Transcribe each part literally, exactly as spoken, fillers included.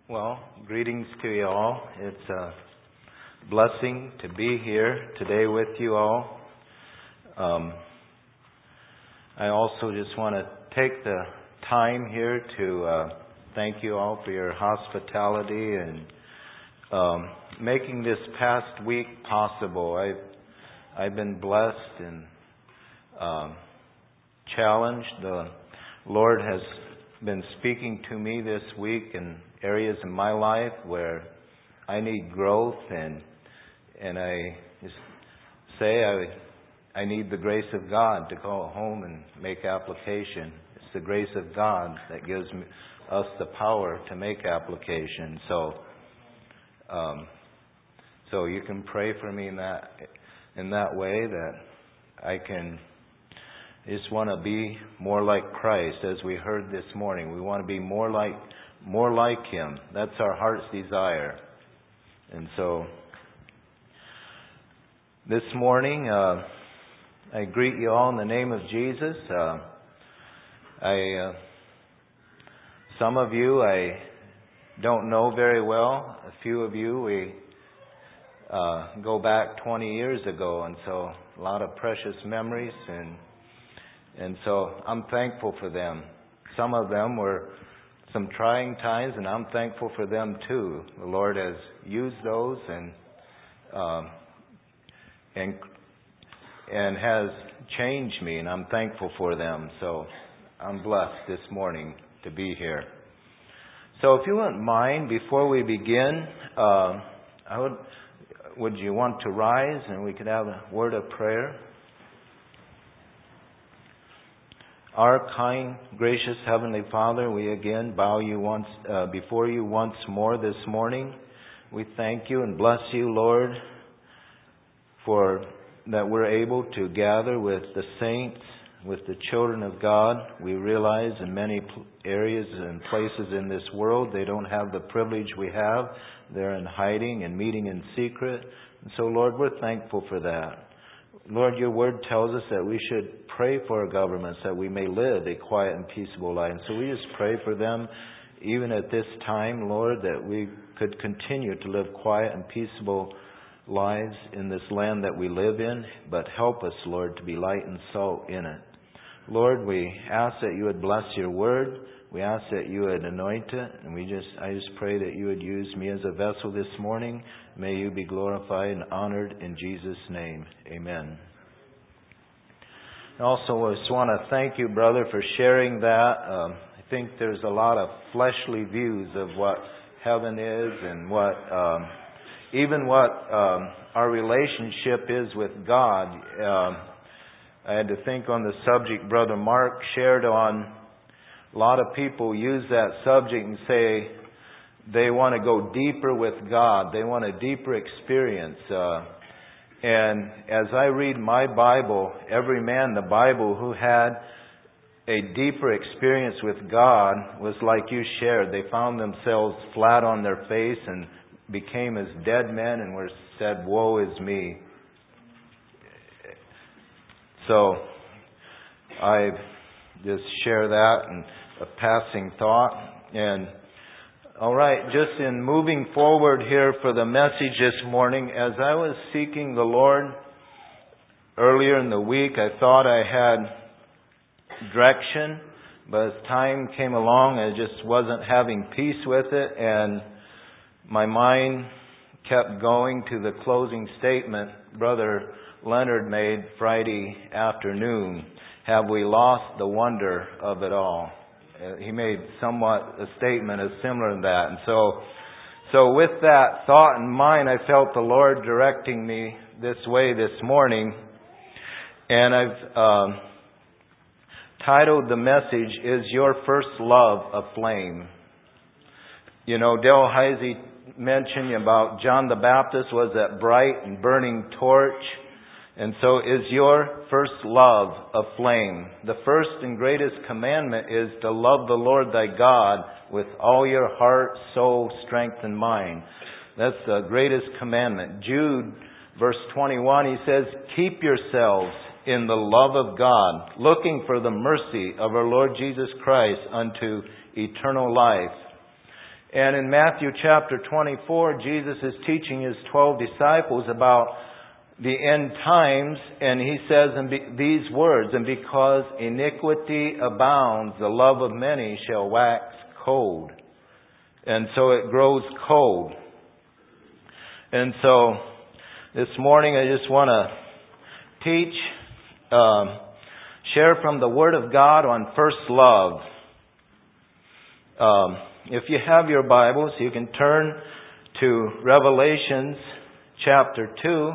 Well, greetings to you all. It's a blessing to be here today with you all. Um, I also just want to take the time here to uh, thank you all for your hospitality and um, making this past week possible. I've I've been blessed and um, challenged. The Lord has been speaking to me this week in areas in my life where I need growth, and and I just say I I need the grace of God to go home and make application. It's the grace of God that gives me, us the power to make application. So um, so you can pray for me in that in that way, that I can. I just want to be more like Christ, as we heard this morning. We want to be more like more like Him. That's our heart's desire. And so, this morning, uh, I greet you all in the name of Jesus. Uh, I, uh, some of you I don't know very well. A few of you we uh, go back twenty years ago, and so a lot of precious memories, and and so I'm thankful for them. Some of them were some trying times, and I'm thankful for them too. The Lord has used those and um, and and has changed me, and I'm thankful for them. So I'm blessed this morning to be here. So if you wouldn't mind, before we begin, uh, I would would you want to rise and we could have a word of prayer? Our kind, gracious Heavenly Father, we again bow you once uh, before you once more this morning. We thank you and bless you, Lord, for that we're able to gather with the saints, with the children of God. We realize in many areas and places in this world they don't have the privilege we have. They're in hiding and meeting in secret. And so, Lord, we're thankful for that. Lord, your word tells us that we should pray for our governments, that we may live a quiet and peaceable life. And so we just pray for them, even at this time, Lord, that we could continue to live quiet and peaceable lives in this land that we live in. But help us, Lord, to be light and salt in it. Lord, we ask that you would bless your word. We ask that you would anoint it. And we just, I just pray that you would use me as a vessel this morning. May you be glorified and honored in Jesus' name. Amen. Also, I just want to thank you, brother, for sharing that. Um, I think there's a lot of fleshly views of what heaven is and what, um, even what um, our relationship is with God. Um, I had to think on the subject Brother Mark shared on. A lot of people use that subject and say they want to go deeper with God. They want a deeper experience. Uh, and as I read my Bible, every man in the Bible who had a deeper experience with God was like you shared. They found themselves flat on their face and became as dead men and were said, "Woe is me." So I just share that and a passing thought. And all right, just in moving forward here for the message this morning, as I was seeking the Lord earlier in the week, I thought I had direction, but as time came along, I just wasn't having peace with it, and my mind kept going to the closing statement Brother Leonard made Friday afternoon. Have we lost the wonder of it all? Uh, he made somewhat a statement as similar to that. And so, so with that thought in mind, I felt the Lord directing me this way this morning. And I've um, titled the message, "Is Your First Love a Flame?" You know, Dale Heisey mentioned about John the Baptist was that bright and burning torch. And so is your first love a flame? The first and greatest commandment is to love the Lord thy God with all your heart, soul, strength, and mind. That's the greatest commandment. Jude, verse twenty-one, he says, "Keep yourselves in the love of God, looking for the mercy of our Lord Jesus Christ unto eternal life." And in Matthew chapter twenty-four, Jesus is teaching His twelve disciples about the end times, and He says in these words, "And because iniquity abounds, the love of many shall wax cold." And so it grows cold. And so this morning I just want to teach, um, share from the Word of God on first love. Um, if you have your Bibles, you can turn to Revelations chapter two,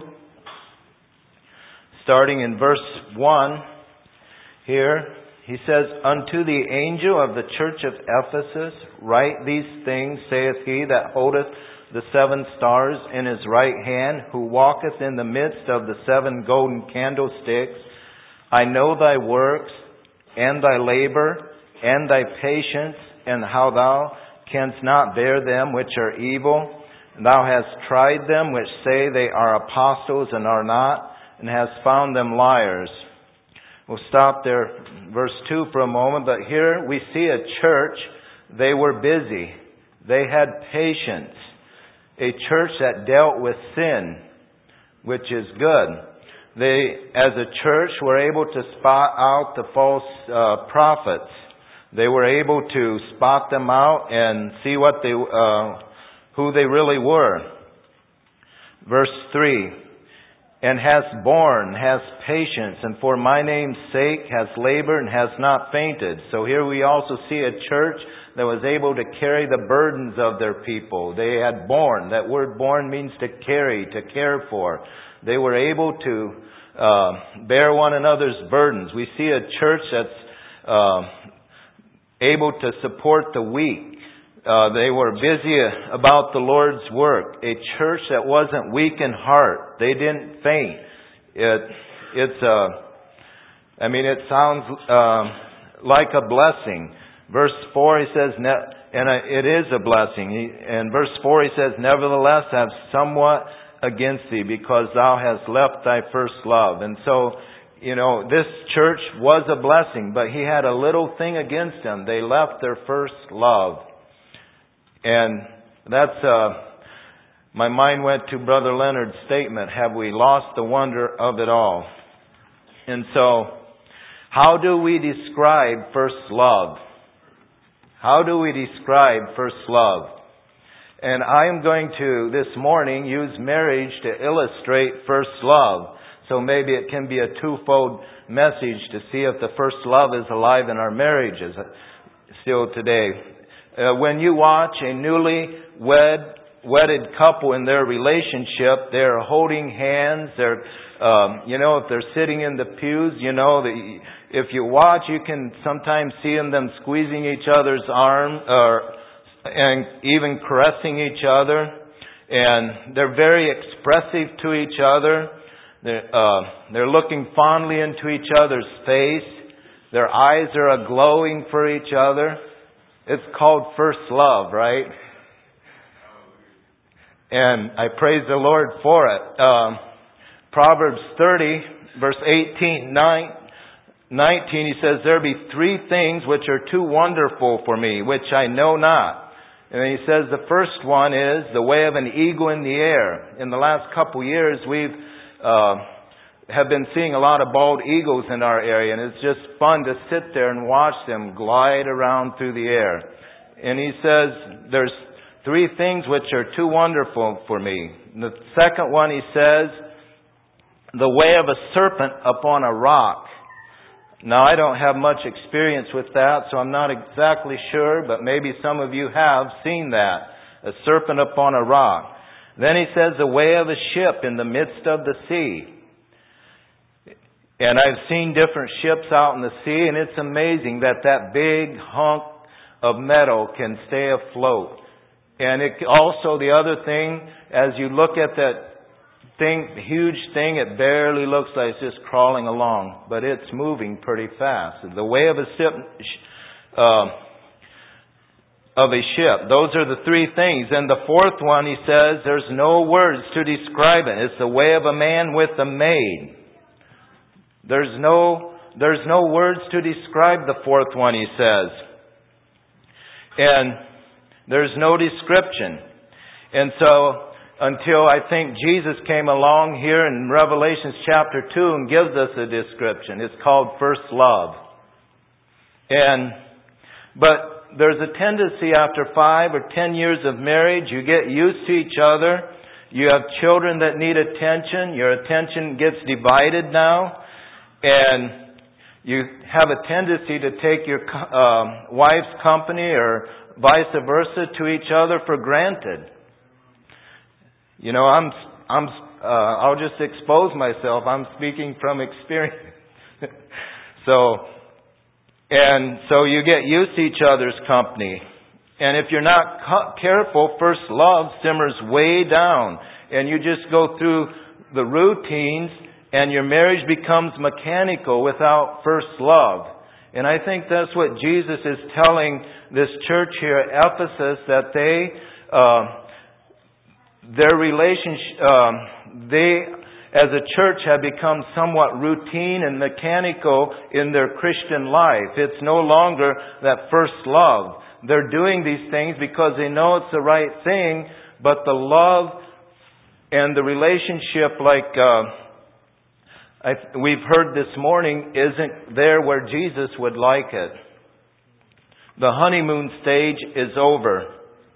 starting in verse one here. He says, "Unto the angel of the church of Ephesus write these things, saith he that holdeth the seven stars in his right hand, who walketh in the midst of the seven golden candlesticks. I know thy works, and thy labor, and thy patience, and how thou canst not bear them which are evil. And thou hast tried them which say they are apostles and are not, and hast found them liars." We'll stop there, verse two for a moment. But here we see a church. They were busy. They had patience. A church that dealt with sin, which is good. They, as a church, were able to spot out the false uh, prophets. They were able to spot them out and see what they, uh, who they really were. Verse three. "And has borne, has patience, and for my name's sake has labored and has not fainted." So here we also see a church that was able to carry the burdens of their people. They had borne. That word borne means to carry, to care for. They were able to uh, bear one another's burdens. We see a church that's uh, able to support the weak. Uh, they were busy about the Lord's work. A church that wasn't weak in heart. They didn't faint. It, it's a, I mean, it sounds uh, like a blessing. Verse four, he says, ne- and it is a blessing. He, and verse four, he says, "Nevertheless, have somewhat against thee, because thou hast left thy first love." And so, you know, this church was a blessing, but he had a little thing against them. They left their first love. And that's, uh, my mind went to Brother Leonard's statement, "Have we lost the wonder of it all?" And so, how do we describe first love? How do we describe first love? And I am going to, this morning, use marriage to illustrate first love. So maybe it can be a twofold message to see if the first love is alive in our marriages still today. Uh, when you watch a newly wed, wedded couple in their relationship, they're holding hands, they're, um, you know, if they're sitting in the pews, you know, the, if you watch, you can sometimes see them squeezing each other's arm, or, and even caressing each other. And they're very expressive to each other. They're, uh, they're looking fondly into each other's face. Their eyes are a-glowing for each other. It's called first love, right? And I praise the Lord for it. Um, Proverbs thirty, verse eighteen, nine, nineteen, he says, "There be three things which are too wonderful for me, which I know not." And then he says the first one is the way of an eagle in the air. In the last couple years, we've uh, have been seeing a lot of bald eagles in our area, and it's just fun to sit there and watch them glide around through the air. And he says, there's three things which are too wonderful for me. And the second one, he says, the way of a serpent upon a rock. Now, I don't have much experience with that, so I'm not exactly sure, but maybe some of you have seen that. A serpent upon a rock. Then he says, the way of a ship in the midst of the sea. And I've seen different ships out in the sea, and it's amazing that that big hunk of metal can stay afloat. And it also, the other thing, as you look at that thing, huge thing, it barely looks like it's just crawling along, but it's moving pretty fast. The way of a ship, uh, of a ship. Those are the three things. And the fourth one, he says, there's no words to describe it. It's the way of a man with a maid. There's no, there's no words to describe the fourth one, he says. And There's no description. And so, until I think Jesus came along here in Revelation chapter two and gives us a description. It's called first love. And, but there's a tendency after five or ten years of marriage, you get used to each other. You have children that need attention. Your attention gets divided now. And you have a tendency to take your uh, wife's company or vice versa to each other for granted. You know, I'm, I'm, uh, I'll just expose myself. I'm speaking from experience. so, and so you get used to each other's company. And if you're not cu- careful, first love simmers way down. And you just go through the routines and your marriage becomes mechanical without first love. And I think that's what Jesus is telling this church here at Ephesus, that they, uh, their relationship, um, they as a church have become somewhat routine and mechanical in their Christian life. It's no longer that first love. They're doing these things because they know it's the right thing, but the love and the relationship, like uh, I, we've heard this morning, isn't there where Jesus would like it. The honeymoon stage is over.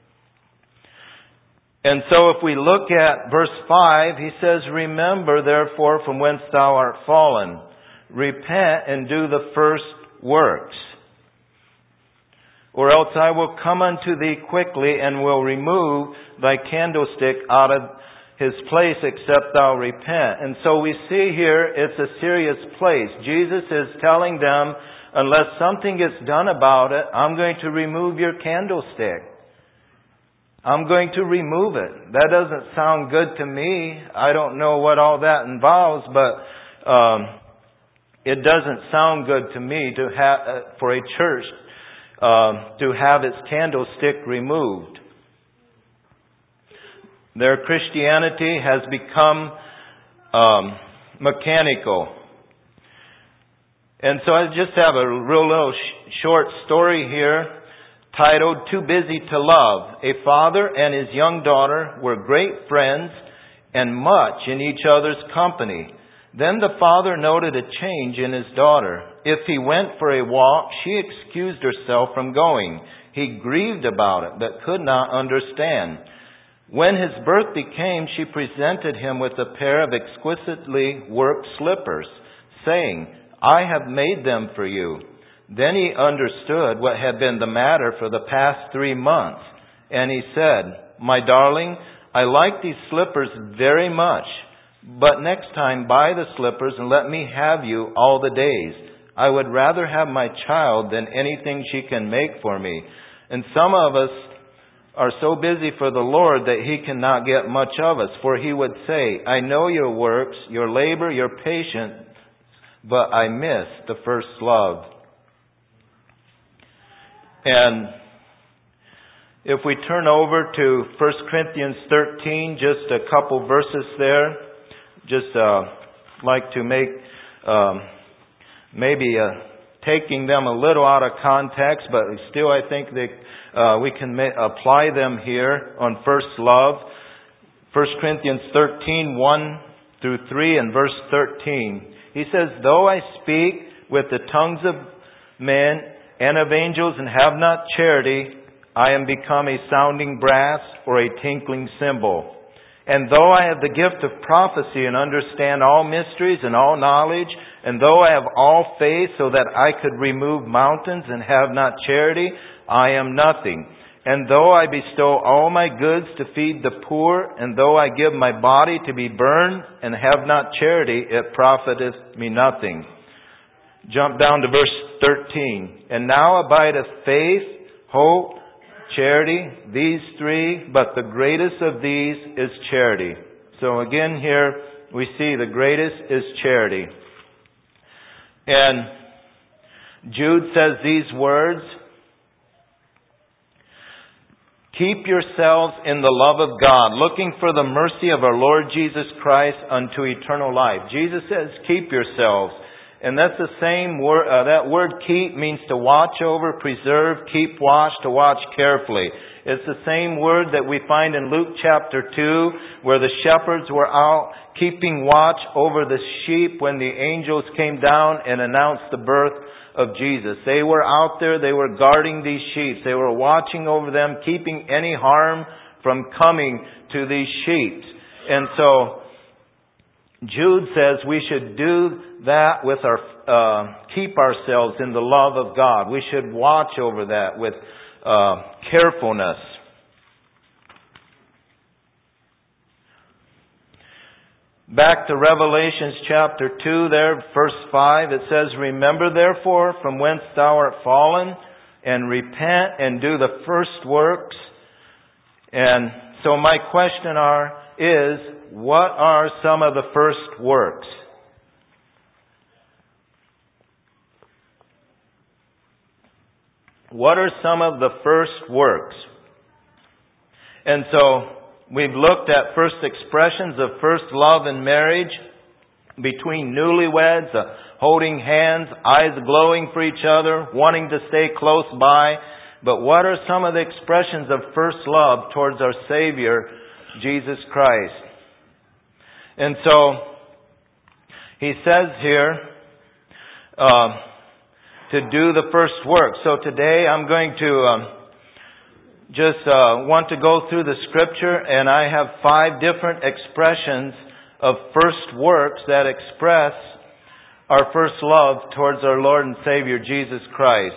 And so if we look at verse five, he says, "Remember therefore from whence thou art fallen. Repent and do the first works. Or else I will come unto thee quickly and will remove thy candlestick out of his place except thou repent." And so we see here it's a serious place. Jesus is telling them, unless something gets done about it, I'm going to remove your candlestick. I'm going to remove it. That doesn't sound good to me. I don't know what all that involves, but um, it doesn't sound good to me to have uh, for a church uh, to have its candlestick removed. Their Christianity has become um, mechanical. And so I just have a real little sh- short story here titled, "Too Busy to Love." A father and his young daughter were great friends and much in each other's company. Then the father noted a change in his daughter. If he went for a walk, she excused herself from going. He grieved about it, but could not understand. When his birthday came, she presented him with a pair of exquisitely worked slippers, saying, "I have made them for you." Then he understood what had been the matter for the past three months. And he said, "My darling, I like these slippers very much. But next time buy the slippers and let me have you all the days. I would rather have my child than anything she can make for me." And some of us are so busy for the Lord that He cannot get much of us. For He would say, "I know your works, your labor, your patience, but I miss the first love." And if we turn over to First Corinthians thirteen, just a couple verses there, just uh, like to make um, maybe uh, taking them a little out of context, but still I think that uh, we can ma- apply them here on first love. First Corinthians thirteen, one through three and verse thirteen. He says, "Though I speak with the tongues of men and of angels and have not charity, I am become a sounding brass or a tinkling cymbal. And though I have the gift of prophecy and understand all mysteries and all knowledge, and though I have all faith so that I could remove mountains and have not charity, I am nothing. And though I bestow all my goods to feed the poor, and though I give my body to be burned and have not charity, it profiteth me nothing." Jump down to verse thirteen. "And now abideth faith, hope, charity, these three, but the greatest of these is charity." So again here we see the greatest is charity. And Jude says these words, "Keep yourselves in the love of God, looking for the mercy of our Lord Jesus Christ unto eternal life." Jesus says, keep yourselves. And that's the same word. Uh, that word keep means to watch over, preserve, keep watch, to watch carefully. It's the same word that we find in Luke chapter two, where the shepherds were out keeping watch over the sheep when the angels came down and announced the birth of Jesus. They were out there, they were guarding these sheep. They were watching over them, keeping any harm from coming to these sheep. And so, Jude says we should do that with our, uh, keep ourselves in the love of God. We should watch over that with uh, carefulness. Back to Revelations chapter two there, verse five, it says, "Remember therefore from whence thou art fallen, and repent and do the first works." And so my question are, is, what are some of the first works? What are some of the first works? And so, we've looked at first expressions of first love in marriage, between newlyweds, uh, holding hands, eyes glowing for each other, wanting to stay close by. But what are some of the expressions of first love towards our Savior, Jesus Christ? And so, he says here, uh, to do the first work. So today I'm going to um, just uh, want to go through the Scripture, and I have five different expressions of first works that express our first love towards our Lord and Savior, Jesus Christ.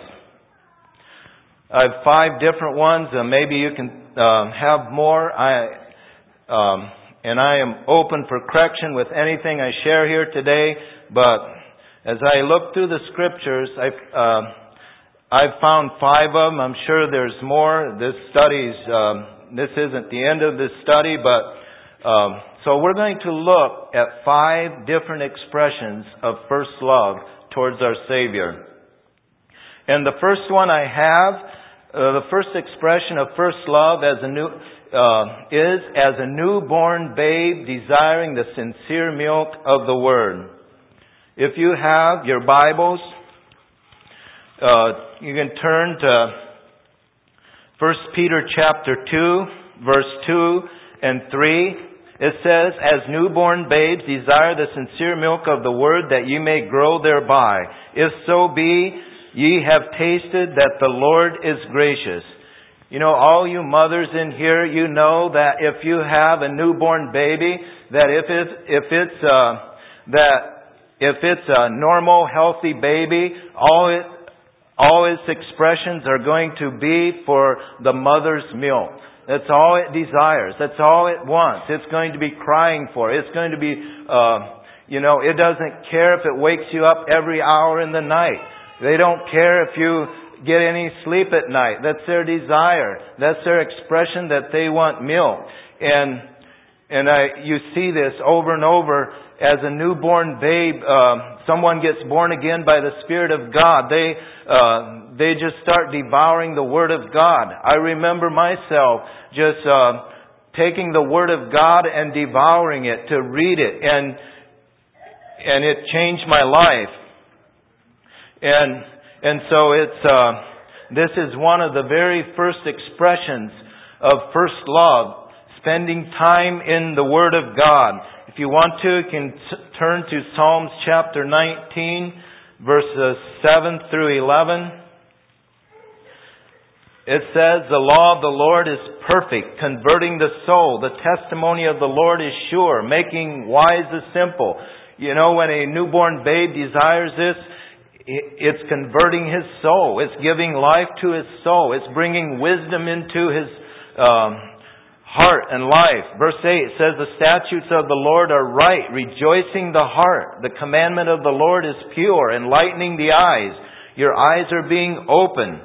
I have five different ones, and maybe you can um, have more. I um, and I am open for correction with anything I share here today, but as I look through the Scriptures, I've, uh, I've found five of them. I'm sure there's more. This study's, um, this isn't the end of this study, but um, so we're going to look at five different expressions of first love towards our Savior. And the first one I have, uh, the first expression of first love as a new uh, is as a newborn babe desiring the sincere milk of the Word. If you have your Bibles, uh, you can turn to First Peter chapter two, verse two and three. It says, "As newborn babes desire the sincere milk of the Word, that ye may grow thereby. If so be, ye have tasted that the Lord is gracious." You know, all you mothers in here, you know that if you have a newborn baby, that if it's, if it's, uh, that If it's a normal, healthy baby, all it, all its expressions are going to be for the mother's milk. That's all it desires. That's all it wants. It's going to be crying for it. It's going to be, uh, you know, it doesn't care if it wakes you up every hour in the night. They don't care if you get any sleep at night. That's their desire. That's their expression that they want milk. And And I, you see this over and over as a newborn babe. Uh, someone gets born again by the Spirit of God. They uh, they just start devouring the Word of God. I remember myself just uh, taking the Word of God and devouring it to read it, and and it changed my life. And and so it's uh, this is one of the very first expressions of first love. Spending time in the Word of God. If you want to, you can t- turn to Psalms chapter nineteen, verses seven through eleven. It says, "The law of the Lord is perfect, converting the soul. The testimony of the Lord is sure, making wise the simple." You know, when a newborn babe desires this, it's converting his soul. It's giving life to his soul. It's bringing wisdom into his um heart and life. Verse eight says, "The statutes of the Lord are right, rejoicing the heart. The commandment of the Lord is pure, enlightening the eyes." Your eyes are being opened.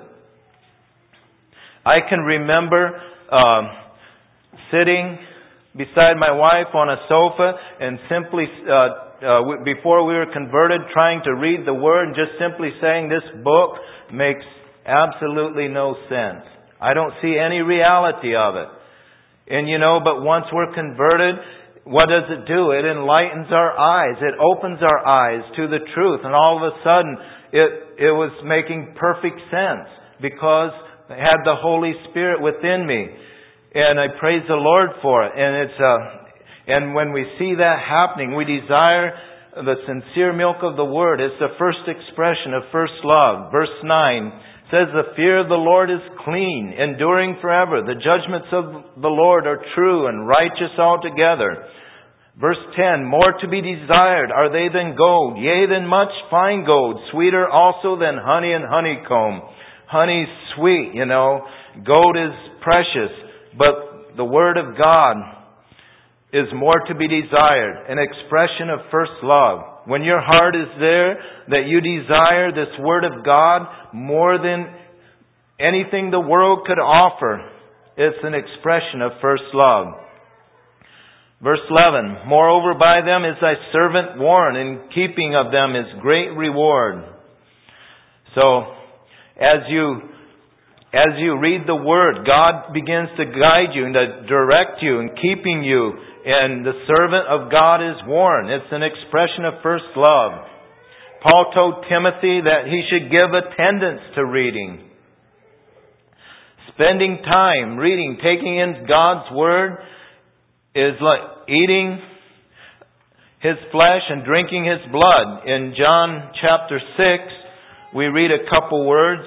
I can remember um, sitting beside my wife on a sofa and simply, uh, uh, before we were converted, trying to read the Word and just simply saying, "This book makes absolutely no sense. I don't see any reality of it." And you know, but once we're converted, what does it do? It enlightens our eyes. It opens our eyes to the truth. And all of a sudden, it, it was making perfect sense because I had the Holy Spirit within me. And I praise the Lord for it. And it's uh, and when we see that happening, we desire the sincere milk of the Word. It's the first expression of first love. Verse nine says, the fear of the Lord is clean, enduring forever. The judgments of the Lord are true and righteous altogether. Verse ten, more to be desired are they than gold, yea, than much fine gold, sweeter also than honey and honeycomb. Honey's sweet, you know. Gold is precious, but the Word of God is more to be desired, an expression of first love. When your heart is there, that you desire this Word of God more than anything the world could offer, it's an expression of first love. Verse eleven, moreover by them is thy servant warned, and keeping of them is great reward. So, as you as you read the Word, God begins to guide you and to direct you and keeping you. And the servant of God is warned. It's an expression of first love. Paul told Timothy that he should give attendance to reading. Spending time reading, taking in God's Word is like eating His flesh and drinking His blood. In John chapter six, we read a couple words.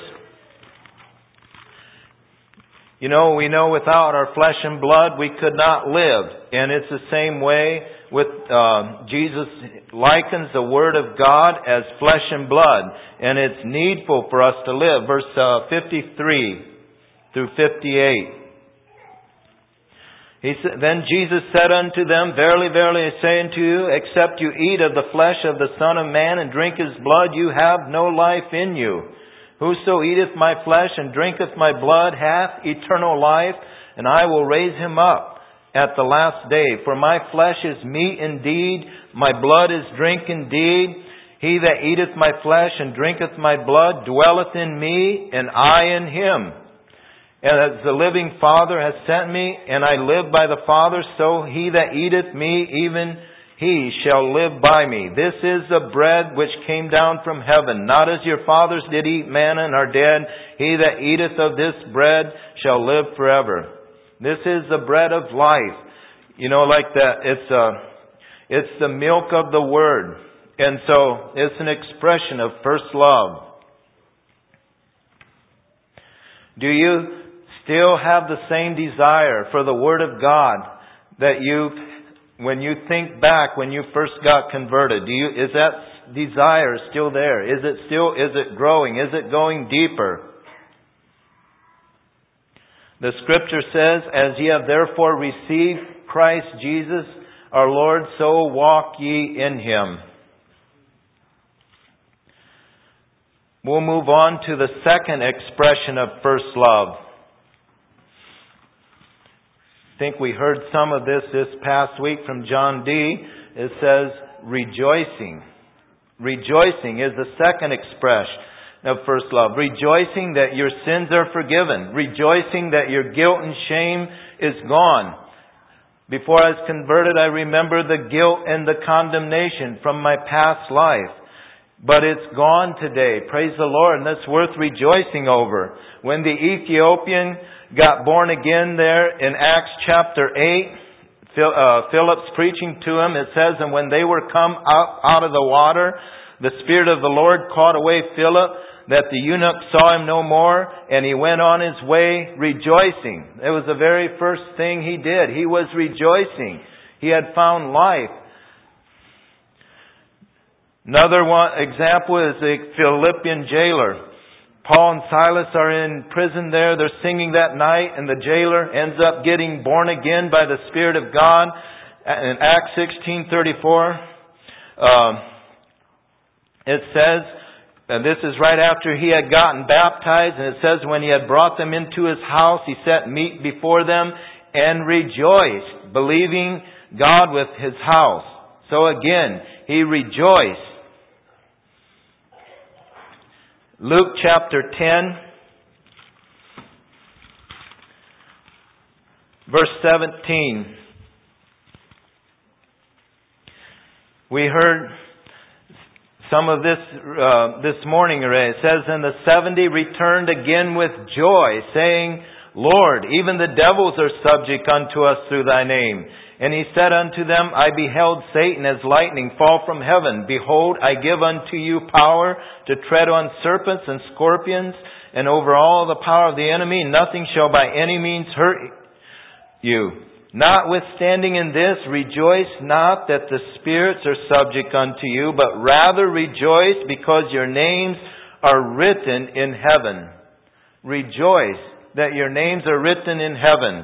You know, we know without our flesh and blood we could not live. And it's the same way with uh, Jesus likens the Word of God as flesh and blood. And it's needful for us to live. Verse uh, fifty-three through fifty-eight. He said, then Jesus said unto them, verily, verily, I say unto you, except you eat of the flesh of the Son of Man and drink His blood, you have no life in you. Whoso eateth my flesh and drinketh my blood hath eternal life, and I will raise him up at the last day. For my flesh is meat indeed, my blood is drink indeed. He that eateth my flesh and drinketh my blood dwelleth in me, and I in him. And as the living Father has sent me, and I live by the Father, so he that eateth me, even he shall live by me. This is the bread which came down from heaven. Not as your fathers did eat manna and are dead. He that eateth of this bread shall live forever. This is the bread of life. You know, like that. It's uh, it's the milk of the Word. And so, it's an expression of first love. Do you still have the same desire for the Word of God that you, when you think back when you first got converted? Do you, is that desire still there? Is it still, is it growing? Is it going deeper? The Scripture says, as ye have therefore received Christ Jesus our Lord, so walk ye in Him. We'll move on to the second expression of first love. I think we heard some of this this past week from John D. It says rejoicing. Rejoicing is the second expression of first love. Rejoicing that your sins are forgiven. Rejoicing that your guilt and shame is gone. Before I was converted, I remember the guilt and the condemnation from my past life. But it's gone today. Praise the Lord. And that's worth rejoicing over. When the Ethiopian got born again there in Acts chapter eight, Philip's preaching to him, it says, and when they were come up out of the water, the Spirit of the Lord caught away Philip, that the eunuch saw him no more, and he went on his way rejoicing. It was the very first thing he did. He was rejoicing. He had found life. Another one example is the Philippian jailer. Paul and Silas are in prison there. They're singing that night, and the jailer ends up getting born again by the Spirit of God. In Acts sixteen thirty-four, um, it says, and this is right after he had gotten baptized, and it says when he had brought them into his house, he set meat before them and rejoiced, believing God with his house. So again, he rejoiced. Luke chapter ten, verse seventeen. We heard some of this uh, this morning already. It says, "And the seventy returned again with joy, saying, Lord, even the devils are subject unto us through thy name. And he said unto them, I beheld Satan as lightning fall from heaven. Behold, I give unto you power to tread on serpents and scorpions, and over all the power of the enemy. Nothing shall by any means hurt you. Notwithstanding in this, rejoice not that the spirits are subject unto you, but rather rejoice because your names are written in heaven." Rejoice that your names are written in heaven.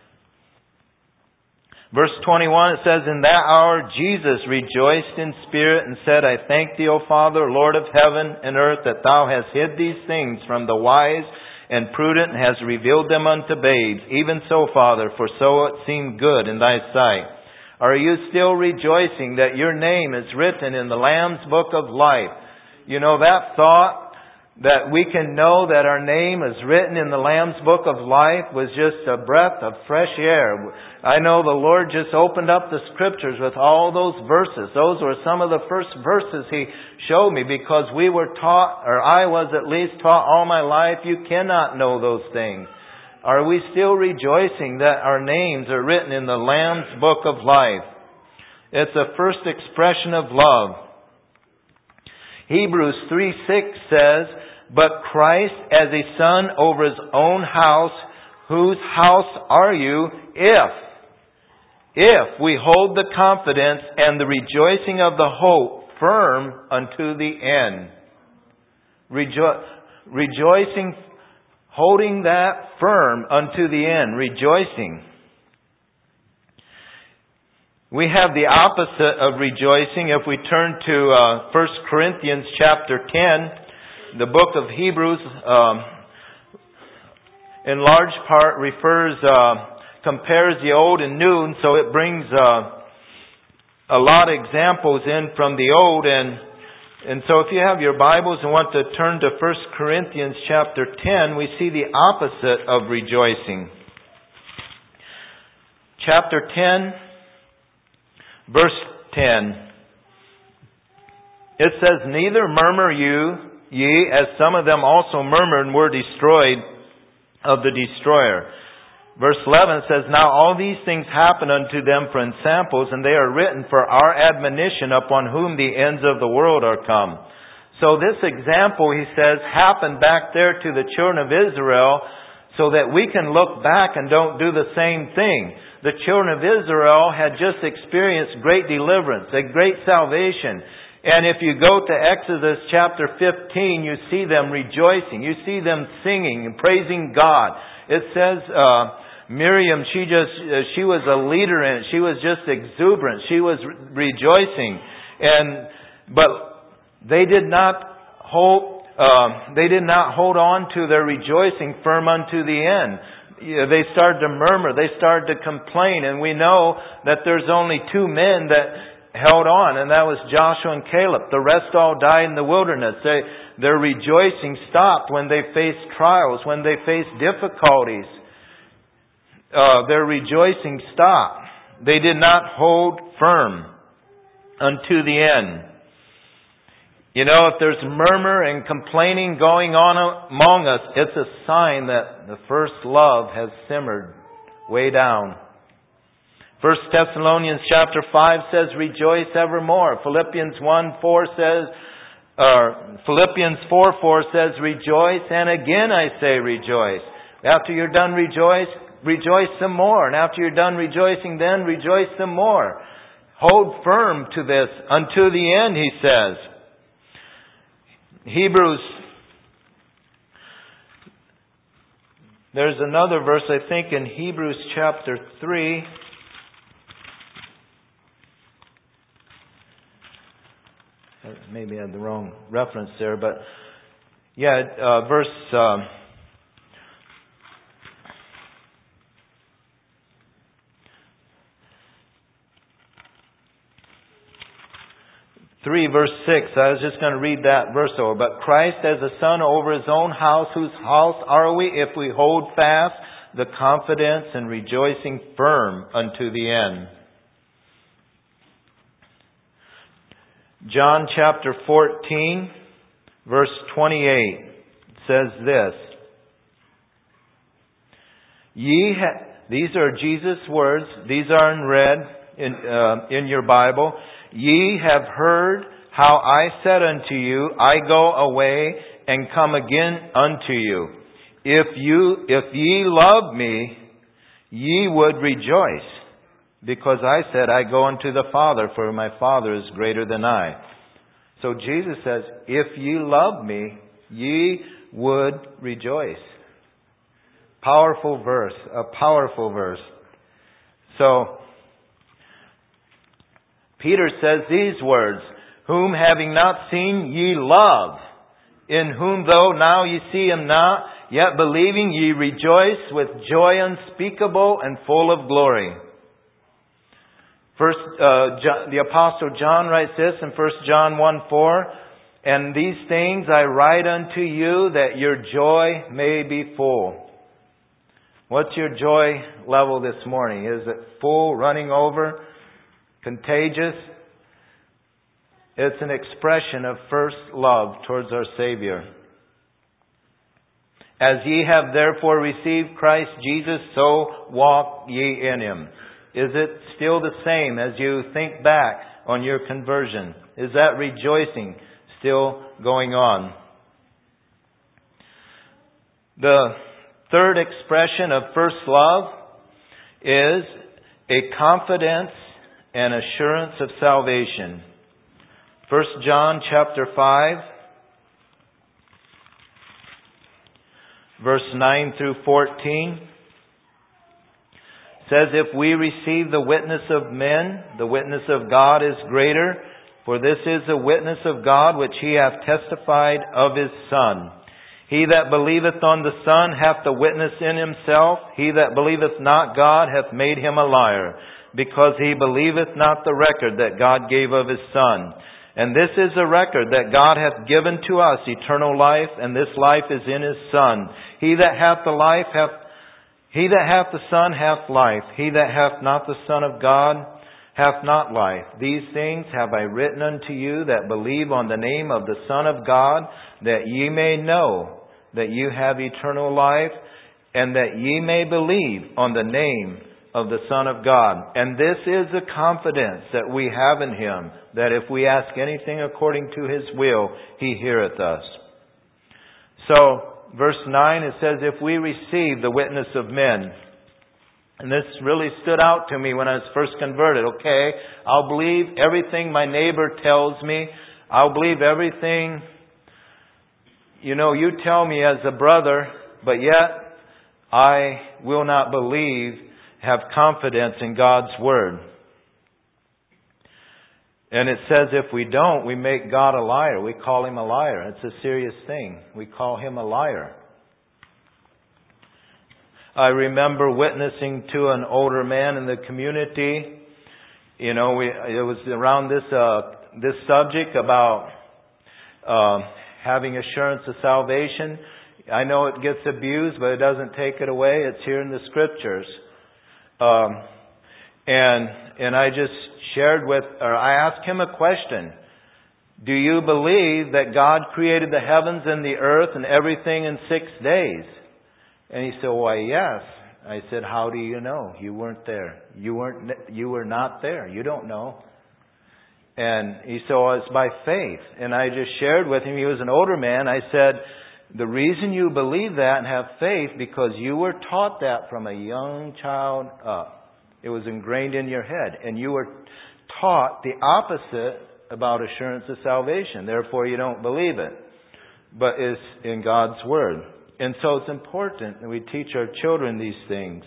Verse twenty-one, it says, "In that hour Jesus rejoiced in spirit and said, I thank thee, O Father, Lord of heaven and earth, that thou hast hid these things from the wise and prudent, and hast revealed them unto babes. Even so, Father, for so it seemed good in thy sight." Are you still rejoicing that your name is written in the Lamb's book of life? You know, that thought that we can know that our name is written in the Lamb's book of life was just a breath of fresh air. I know the Lord just opened up the Scriptures with all those verses. Those were some of the first verses He showed me, because we were taught, or I was at least taught all my life, you cannot know those things. Are we still rejoicing that our names are written in the Lamb's book of life? It's a first expression of love. Hebrews three six says, "But Christ as a son over His own house, whose house are you, if, if we hold the confidence and the rejoicing of the hope firm unto the end." Rejo- rejoicing, holding that firm unto the end, rejoicing. We have the opposite of rejoicing. If we turn to uh, First Corinthians chapter ten, the book of Hebrews, um, in large part refers, uh, compares the old and new, and so it brings uh, a lot of examples in from the old. And and so if you have your Bibles and want to turn to First Corinthians chapter ten, we see the opposite of rejoicing. Chapter ten, verse ten. It says, "Neither murmur you, ye, as some of them also murmured and were destroyed of the destroyer." Verse eleven says, "Now all these things happen unto them for ensamples, and they are written for our admonition, upon whom the ends of the world are come." So this example, he says, happened back there to the children of Israel, so that we can look back and don't do the same thing. The children of Israel had just experienced great deliverance, a great salvation. And if you go to Exodus chapter fifteen, you see them rejoicing. You see them singing and praising God. It says, uh, Miriam, she just, uh, she was a leader in it. She was just exuberant. She was re- rejoicing. And, but they did not hold, uh, they did not hold on to their rejoicing firm unto the end. They started to murmur. They started to complain. And we know that there's only two men that held on, and that was Joshua and Caleb. The rest all died in the wilderness. They, their rejoicing stopped when they faced trials, when they faced difficulties. Uh, their rejoicing stopped. They did not hold firm unto the end. You know, if there's murmur and complaining going on among us, it's a sign that the first love has simmered way down. First Thessalonians chapter five says, "Rejoice evermore." Philippians one four says, or Philippians four four says, "Rejoice, and again I say rejoice." After you're done rejoice, rejoice some more. And after you're done rejoicing, then rejoice some more. Hold firm to this unto the end, he says. Hebrews, there's another verse, I think, in Hebrews chapter three. Maybe I had the wrong reference there, but yeah, uh, verse um, three, verse six. I was just going to read that verse over. "But Christ as a son over His own house, whose house are we, if we hold fast the confidence and rejoicing firm unto the end." John chapter fourteen, verse twenty-eight says this. Ye ha- these are Jesus' words. These are in red in, uh, in your Bible. Ye have heard how I said unto you, I go away and come again unto you. If you, if ye love me, ye would rejoice, because I said, I go unto the Father, for my Father is greater than I. So Jesus says, if ye love me, ye would rejoice. Powerful verse, a powerful verse. So, Peter says these words, whom having not seen ye love, in whom though now ye see him not, yet believing ye rejoice with joy unspeakable and full of glory. First, uh, John, the Apostle John writes this in First John one four, and these things I write unto you that your joy may be full. What's your joy level this morning? Is it full, running over, contagious? It's an expression of first love towards our Savior. As ye have therefore received Christ Jesus, so walk ye in Him. Is it still the same as you think back on your conversion? Is that rejoicing still going on? The third expression of first love is a confidence and assurance of salvation. First John chapter five, verse nine through fourteen. Says, if we receive the witness of men, the witness of God is greater, for this is the witness of God which He hath testified of His Son. He that believeth on the Son hath the witness in himself. He that believeth not God hath made him a liar, because he believeth not the record that God gave of His Son. And this is the record that God hath given to us, eternal life, and this life is in His Son. He that hath the life hath He that hath the Son hath life. He that hath not the Son of God hath not life. These things have I written unto you that believe on the name of the Son of God, that ye may know that you have eternal life, and that ye may believe on the name of the Son of God. And this is the confidence that we have in Him, that if we ask anything according to His will, He heareth us. So, verse nine, it says, if we receive the witness of men. And this really stood out to me when I was first converted. Okay, I'll believe everything my neighbor tells me. I'll believe everything, you know, you tell me as a brother, but yet I will not believe, have confidence in God's Word. And it says if we don't, we make God a liar. We call Him a liar. It's a serious thing. We call Him a liar. I remember witnessing to an older man in the community. You know, we, it was around this uh, this subject about uh, having assurance of salvation. I know it gets abused, but it doesn't take it away. It's here in the Scriptures. Um, and and I just shared with, or I asked him a question. Do you believe that God created the heavens and the earth and everything in six days? And he said, why, yes. I said, how do you know? You weren't there. You weren't, you were not there. You don't know. And he said, well, it's by faith. And I just shared with him, he was an older man. I said, the reason you believe that and have faith, because you were taught that from a young child up. It was ingrained in your head. And you were taught the opposite about assurance of salvation. Therefore, you don't believe it. But it's in God's Word. And so it's important that we teach our children these things.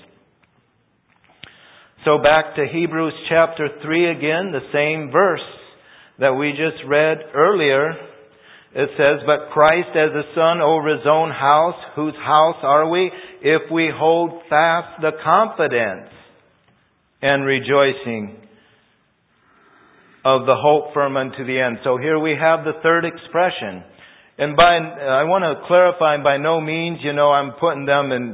So back to Hebrews chapter three again, the same verse that we just read earlier. It says, but Christ as a son over His own house, whose house are we, if we hold fast the confidence and rejoicing of the hope firm unto the end. So here we have the third expression. And by, I want to clarify, by no means, you know, I'm putting them in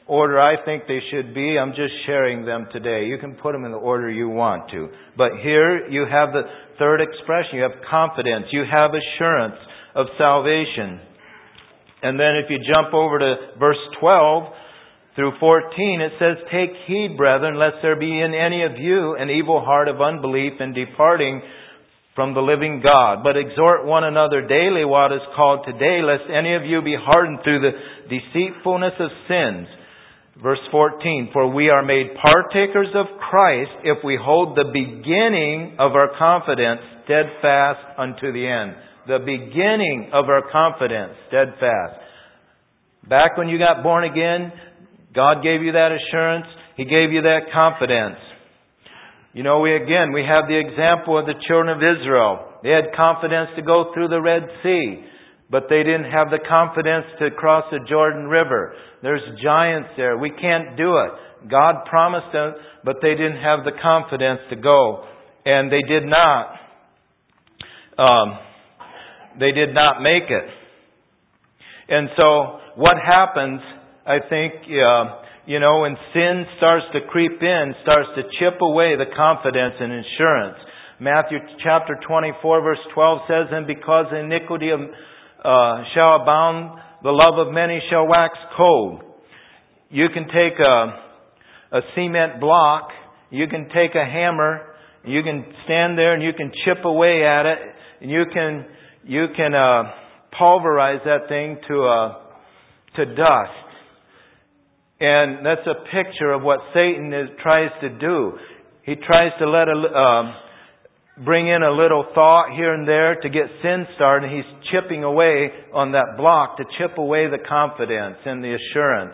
order I think they should be. I'm just sharing them today. You can put them in the order you want to. But here you have the third expression. You have confidence. You have assurance of salvation. And then if you jump over to verse twelve through fourteen, it says, "Take heed, brethren, lest there be in any of you an evil heart of unbelief in departing from the living God. But exhort one another daily while it is called today, lest any of you be hardened through the deceitfulness of sins." Verse fourteen, "For we are made partakers of Christ if we hold the beginning of our confidence steadfast unto the end." The beginning of our confidence steadfast. Back when you got born again, God gave you that assurance. He gave you that confidence. You know, we again, we have the example of the children of Israel. They had confidence to go through the Red Sea, but they didn't have the confidence to cross the Jordan River. There's giants there. We can't do it. God promised them, but they didn't have the confidence to go. And they did not. Um, they did not make it. And so what happens, I think, uh, you know, when sin starts to creep in, starts to chip away the confidence and assurance. Matthew chapter twenty-four verse twelve says, "And because iniquity of, uh, shall abound, the love of many shall wax cold." You can take a, a cement block, you can take a hammer, you can stand there and you can chip away at it, and you can you can uh, pulverize that thing to uh, to dust. And that's a picture of what Satan is, tries to do. He tries to let a, um, bring in a little thought here and there to get sin started. And he's chipping away on that block to chip away the confidence and the assurance.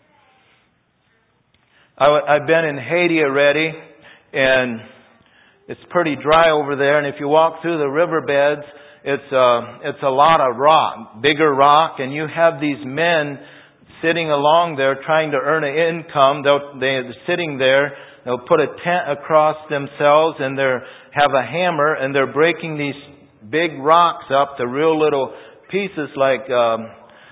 I, I've been in Haiti already, and it's pretty dry over there. And if you walk through the riverbeds, it's uh, it's a lot of rock, bigger rock, and you have these men sitting along there trying to earn an income. They'll, they're sitting there. They'll put a tent across themselves, and they have a hammer, and they're breaking these big rocks up to real little pieces, like um,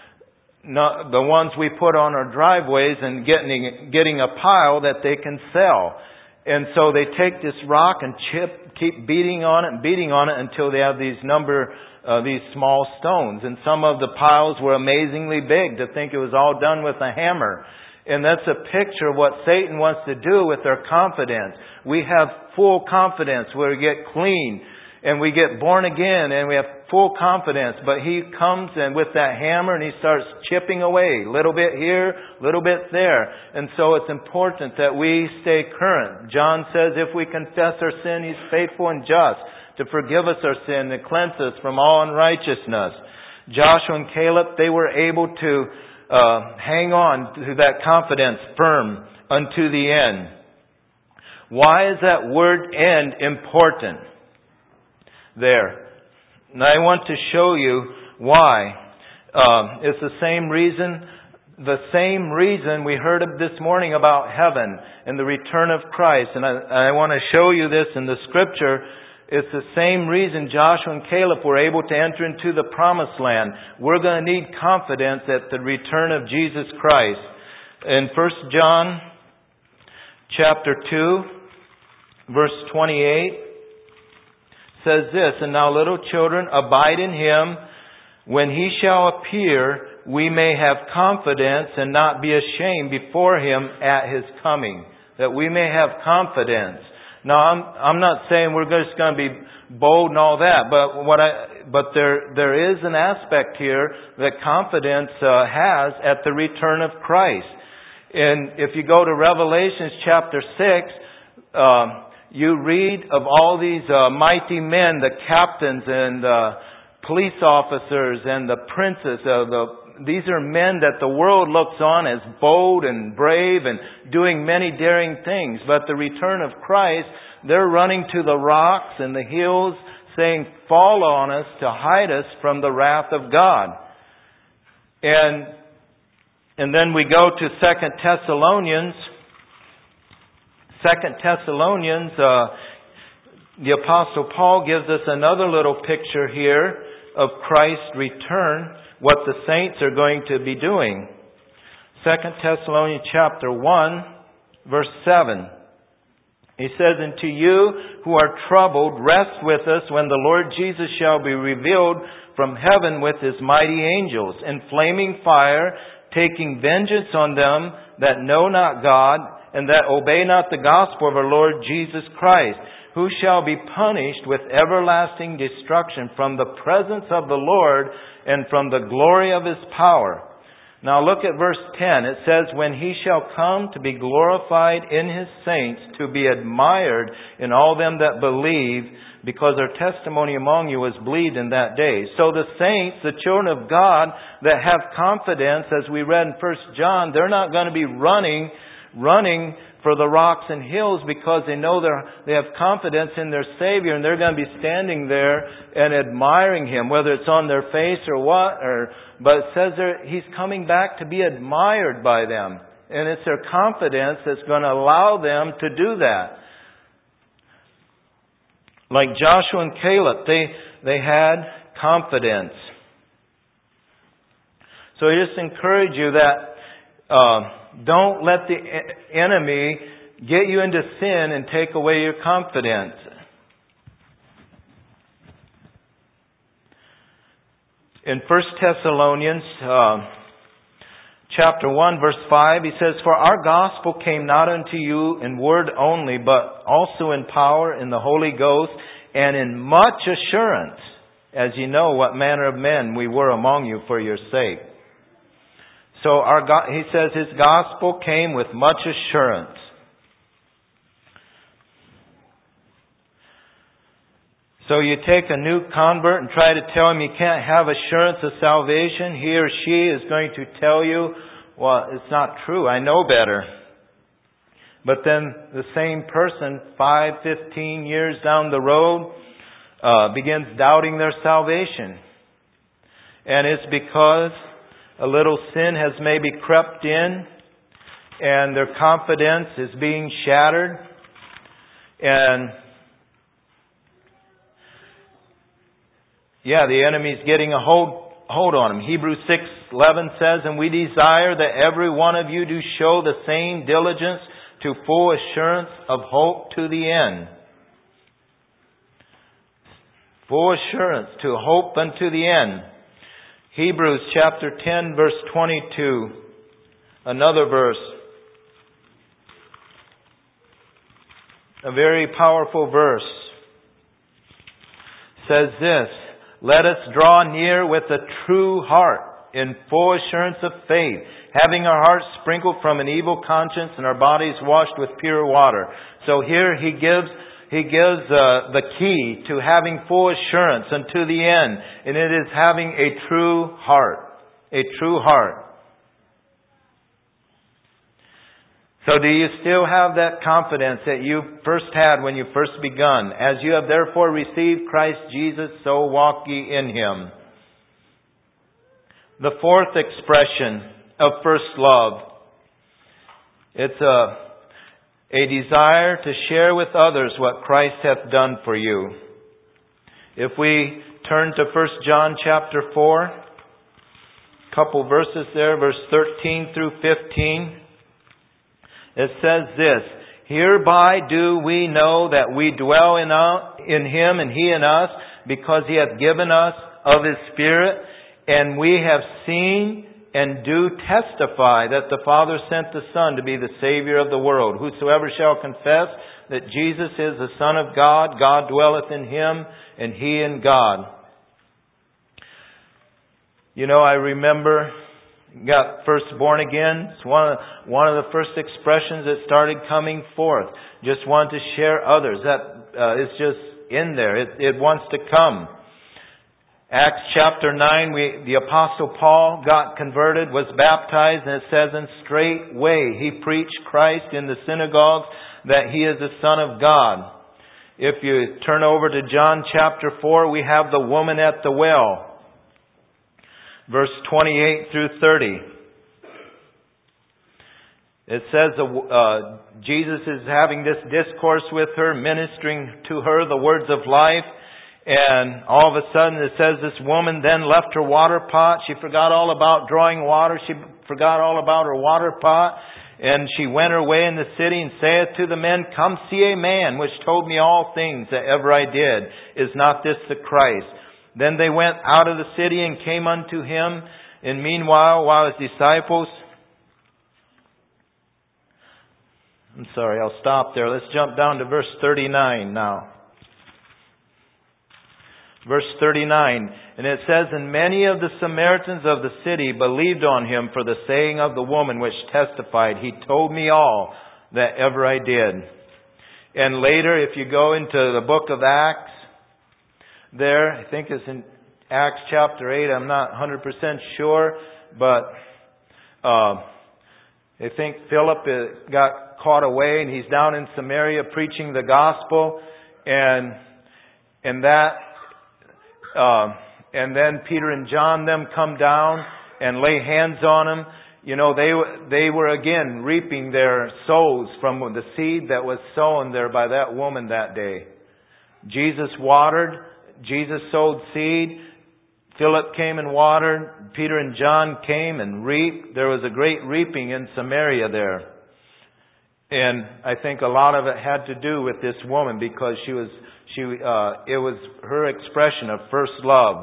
not the ones we put on our driveways, and getting getting a pile that they can sell. And so they take this rock and chip, keep beating on it and beating on it until they have these number. Uh, these small stones. And some of the piles were amazingly big to think it was all done with a hammer. And that's a picture of what Satan wants to do with our confidence. We have full confidence where we get clean and we get born again and we have full confidence. But he comes and with that hammer and he starts chipping away. A little bit here, a little bit there. And so it's important that we stay current. John says if we confess our sin, He's faithful and just to forgive us our sin and cleanse us from all unrighteousness. Joshua and Caleb, they were able to uh, hang on to that confidence firm unto the end. Why is that word "end" important there? And I want to show you why. Um, it's the same reason, the same reason we heard of this morning about heaven and the return of Christ. And I, I want to show you this in the Scripture. It's the same reason Joshua and Caleb were able to enter into the promised land. We're going to need confidence at the return of Jesus Christ. In First John chapter two, verse twenty-eight, says this, "And now, little children, abide in Him. When He shall appear, we may have confidence and not be ashamed before Him at His coming." That we may have confidence. Now, I'm, I'm not saying we're just going to be bold and all that, but what I, but there, there is an aspect here that confidence uh, has at the return of Christ. And if you go to Revelation chapter six, um, you read of all these uh, mighty men, the captains and uh, police officers and the princes of the These are men that the world looks on as bold and brave and doing many daring things. But the return of Christ, they're running to the rocks and the hills saying, "Fall on us to hide us from the wrath of God." And, and then we go to Second Thessalonians. Second Thessalonians, uh, the Apostle Paul gives us another little picture here of Christ's return. What the saints are going to be doing. Second Thessalonians chapter one, verse seven. He says, "And to you who are troubled, rest with us when the Lord Jesus shall be revealed from heaven with His mighty angels, in flaming fire, taking vengeance on them that know not God, and that obey not the gospel of our Lord Jesus Christ, who shall be punished with everlasting destruction from the presence of the Lord and from the glory of His power." Now look at verse ten. It says, "When He shall come to be glorified in His saints, to be admired in all them that believe, because our testimony among you was believed in that day." So the saints, the children of God that have confidence, as we read in First John, they're not going to be running, running for the rocks and hills, because they know they they have confidence in their Savior, and they're going to be standing there and admiring Him, whether it's on their face or what. Or but it says there, He's coming back to be admired by them, and it's their confidence that's going to allow them to do that. Like Joshua and Caleb, they they had confidence. So I just encourage you that uh, don't let the enemy get you into sin and take away your confidence. In First Thessalonians uh, chapter one, verse five, he says, "For our gospel came not unto you in word only, but also in power, in the Holy Ghost, and in much assurance, as ye know what manner of men we were among you for your sake." So our God, he says His gospel came with much assurance. So you take a new convert and try to tell him you can't have assurance of salvation. He or she is going to tell you, "Well, it's not true. I know better." But then the same person, five, fifteen years down the road, uh, begins doubting their salvation. And it's because a little sin has maybe crept in, and their confidence is being shattered. And yeah, the enemy's getting a hold hold on them. Hebrews six eleven says, "And we desire that every one of you do show the same diligence to full assurance of hope to the end." Full assurance to hope unto the end. Hebrews chapter ten, verse twenty-two. Another verse. A very powerful verse. Says this, "Let us draw near with a true heart, in full assurance of faith, having our hearts sprinkled from an evil conscience and our bodies washed with pure water." So here he gives he gives uh, the key to having full assurance unto the end, and it is having a true heart, a true heart. So do you still have that confidence that you first had when you first begun? "As you have therefore received Christ Jesus, so walk ye in Him." The fourth expression of first love. It's a, a desire to share with others what Christ hath done for you. If we turn to First John chapter four, a couple verses there, verse thirteen through fifteen. It says this, "Hereby do we know that we dwell in, uh, in Him and He in us, because He hath given us of His Spirit. And we have seen and do testify that the Father sent the Son to be the Savior of the world. Whosoever shall confess that Jesus is the Son of God, God dwelleth in Him, and He in God." You know, I remember... got first born again. It's one of, one of the first expressions that started coming forth. Just want to share others. That uh, is just in there. It, it wants to come. Acts chapter nine, we, the Apostle Paul got converted, was baptized, and it says, "And straightway he preached Christ in the synagogues, that He is the Son of God." If you turn over to John chapter four, we have the woman at the well. Verse twenty-eight through thirty. It says uh, Jesus is having this discourse with her, ministering to her the words of life. And all of a sudden it says this woman then left her water pot. She forgot all about drawing water. She forgot all about her water pot. And she went her way in the city and saith to the men, Come see a man which told me all things that ever I did. Is not this the Christ? Then they went out of the city and came unto him. And meanwhile, while his disciples... I'm sorry, I'll stop there. Let's jump down to verse thirty-nine now. Verse thirty-nine, and it says, And many of the Samaritans of the city believed on him for the saying of the woman which testified, He told me all that ever I did. And later, if you go into the book of Acts, there, I think it's in Acts chapter eight, I'm not one hundred percent sure, but uh, I think Philip got caught away and he's down in Samaria preaching the gospel, and and that Uh, and then Peter and John them come down and lay hands on them. You know, they they were again reaping their souls from the seed that was sown there by that woman that day. Jesus watered. Jesus sowed seed. Philip came and watered. Peter and John came and reaped. There was a great reaping in Samaria there. And I think a lot of it had to do with this woman because she was... She, uh, it was her expression of first love.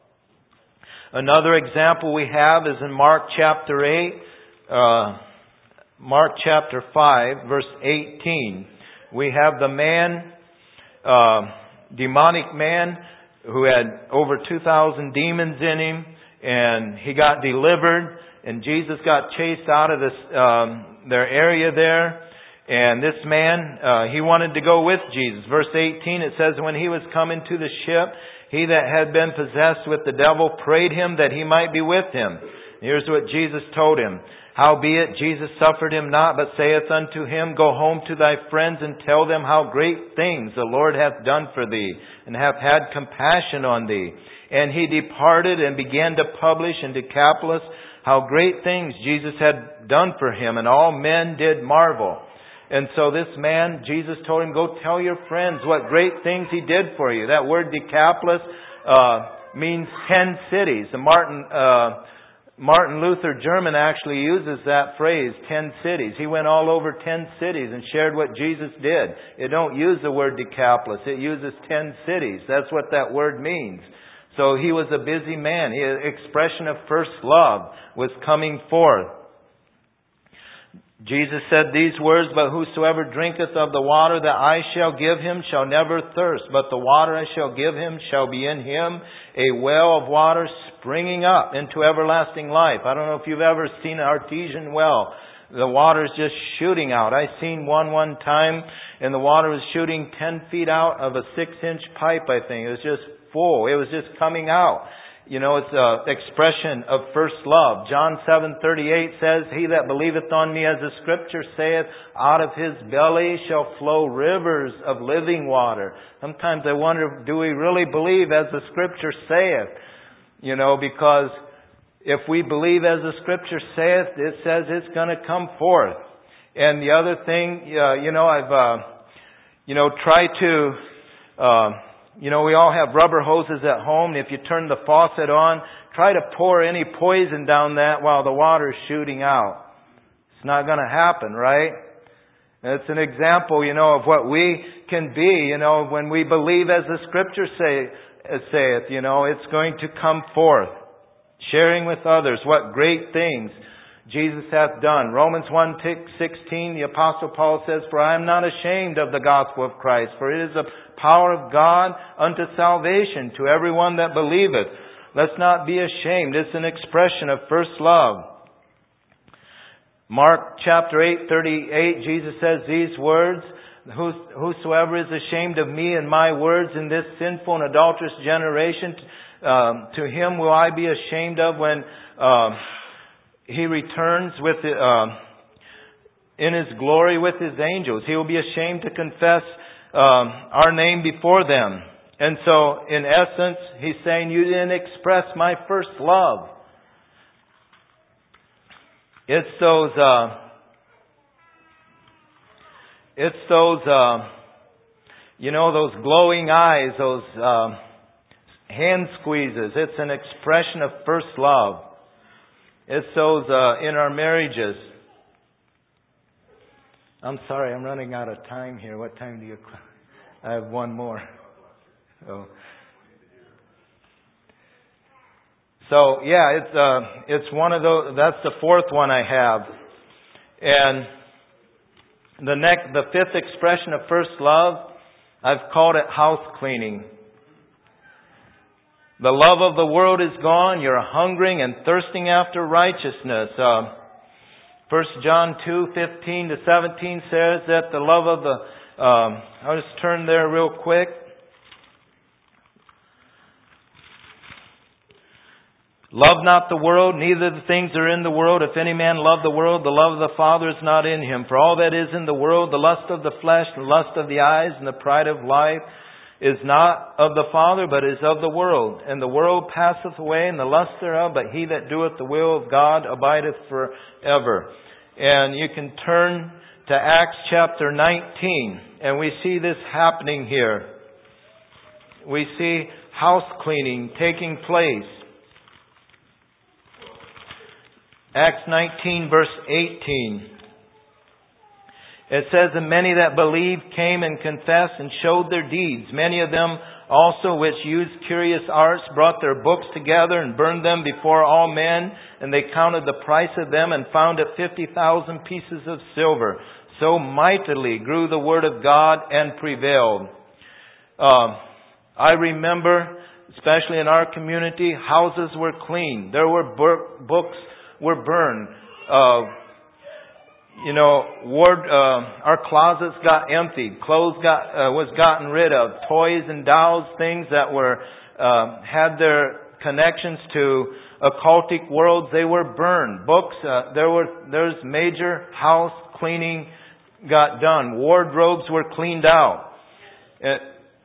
Another example we have is in Mark chapter eight, uh, Mark chapter five, verse eighteen. We have the man, uh, demonic man, who had over two thousand demons in him, and he got delivered, and Jesus got chased out of this um, their area there. And this man, uh, he wanted to go with Jesus. Verse eighteen, it says, When he was come into the ship, he that had been possessed with the devil prayed him that he might be with him. Here's what Jesus told him. Howbeit, Jesus suffered him not, but saith unto him, Go home to thy friends and tell them how great things the Lord hath done for thee, and hath had compassion on thee. And he departed and began to publish in Decapolis how great things Jesus had done for him, and all men did marvel. And so this man, Jesus told him, Go tell your friends what great things he did for you. That word Decapolis uh, means ten cities. And Martin uh, Martin Luther German actually uses that phrase, ten cities. He went all over ten cities and shared what Jesus did. It don't use the word Decapolis. It uses ten cities. That's what that word means. So he was a busy man. His expression of first love was coming forth. Jesus said these words, But whosoever drinketh of the water that I shall give him shall never thirst, but the water I shall give him shall be in him a well of water springing up into everlasting life. I don't know if you've ever seen an artesian well. The water's just shooting out. I seen one one time, and the water was shooting ten feet out of a six-inch pipe, I think. It was just full. It was just coming out. You know, it's an expression of first love. John seven thirty-eight says, He that believeth on me, as the Scripture saith, out of his belly shall flow rivers of living water. Sometimes I wonder, do we really believe as the Scripture saith? You know, because if we believe as the Scripture saith, it says it's going to come forth. And the other thing, uh, you know, I've, uh, you know, tried to... Uh, You know, we all have rubber hoses at home. If you turn the faucet on, try to pour any poison down that while the water's shooting out. It's not going to happen, right? And it's an example, you know, of what we can be, you know, when we believe as the Scripture say, saith, you know, it's going to come forth. Sharing with others what great things Jesus hath done. Romans one sixteen, the Apostle Paul says, For I am not ashamed of the gospel of Christ, for it is the power of God unto salvation to everyone that believeth. Let's not be ashamed. It's an expression of first love. Mark chapter eight thirty-eight, Jesus says these words, Whosoever is ashamed of me and my words in this sinful and adulterous generation, um, to him will I be ashamed of when... Uh, He returns with uh, in His glory with His angels. He will be ashamed to confess um, our name before them. And so, in essence, He's saying, you didn't express my first love. It's those, uh, it's those, uh, you know, those glowing eyes, those, uh, hand squeezes. It's an expression of first love. It's those uh, in our marriages. I'm sorry, I'm running out of time here. What time do you... I have one more. So, so yeah, it's uh, it's one of those. That's the fourth one I have, and the next, the fifth expression of first love, I've called it house cleaning. The love of the world is gone. You're hungering and thirsting after righteousness. Uh, First John two fifteen to seventeen says that the love of the Um, I'll just turn there real quick. Love not the world, neither the things that are in the world. If any man love the world, the love of the Father is not in him. For all that is in the world, the lust of the flesh, the lust of the eyes, and the pride of life, is not of the Father, but is of the world. And the world passeth away, and the lust thereof, but he that doeth the will of God abideth forever. And you can turn to Acts chapter nineteen, and we see this happening here. We see house cleaning taking place. Acts nineteen verse eighteen. It says, and many that believed came and confessed and showed their deeds. Many of them also which used curious arts brought their books together and burned them before all men. And they counted the price of them and found it fifty thousand pieces of silver. So mightily grew the word of God and prevailed. Uh, I remember, especially in our community, houses were cleaned. There were bur- books were burned. Uh, you know, ward, uh, our closets got emptied. Clothes got uh, was gotten rid of. Toys and dolls, things that were uh, had their connections to occultic worlds, they were burned. Books, uh, there were there's major house cleaning got done. Wardrobes were cleaned out. It,